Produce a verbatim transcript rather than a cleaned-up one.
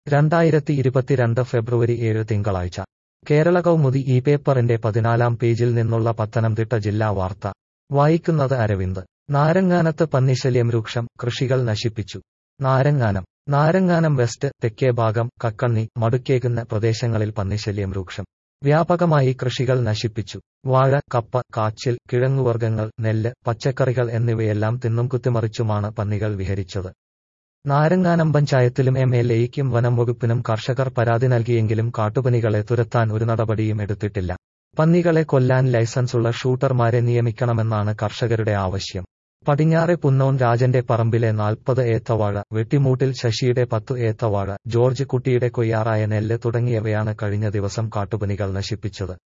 രണ്ടായിരത്തി ഇരുപത്തിരണ്ട് ഫെബ്രുവരി ഏഴ് തിങ്കളാഴ്ച കേരള കൗമുദി ഈ പേപ്പറിന്റെ പതിനാലാം പേജിൽ നിന്നുള്ള പത്തനംതിട്ട ജില്ലാ വാർത്ത വായിക്കുന്നത് അരവിന്ദ്. നാരങ്ങാനത്ത് പന്നിശല്യം രൂക്ഷം, കൃഷികൾ നശിപ്പിച്ചു. നാരങ്ങാനം നാരങ്ങാനം വെസ്റ്റ്, തെക്കേ ഭാഗം, കക്കണ്ണി, മടുക്കേകുന്ന പ്രദേശങ്ങളിൽ പന്നിശല്യം രൂക്ഷം. വ്യാപകമായി കൃഷികൾ നശിപ്പിച്ചു. വാഴ, കപ്പ, കാച്ചിൽ, കിഴങ്ങുവർഗ്ഗങ്ങൾ, നെല്ല്, പച്ചക്കറികൾ എന്നിവയെല്ലാം തിന്നും കുത്തിമറിച്ചുമാണ് പന്നികൾ വിഹരിച്ചത്. നാരങ്ങാനം പഞ്ചായത്തിലും എം എൽ എയ്ക്കും വനം വകുപ്പിനും കർഷകർ പരാതി നൽകിയെങ്കിലും കാട്ടുപന്നികളെ തുരത്താൻ ഒരു നടപടിയും എടുത്തിട്ടില്ല. പന്നികളെ കൊല്ലാൻ ലൈസൻസുള്ള ഷൂട്ടർമാരെ നിയമിക്കണമെന്നാണ് കർഷകരുടെ ആവശ്യം. പടിഞ്ഞാറെ പുന്നോൻ രാജന്റെ പറമ്പിലെ നാൽപ്പത് ഏത്തവാഴ, വെട്ടിമൂട്ടിൽ ശശിയുടെ പത്തു ഏത്തവാഴ, ജോർജ് കുട്ടിയുടെ കൊയ്യാറായ നെല്ല് തുടങ്ങിയവയാണ് കഴിഞ്ഞ ദിവസം കാട്ടുപന്നികൾ നശിപ്പിച്ചത്.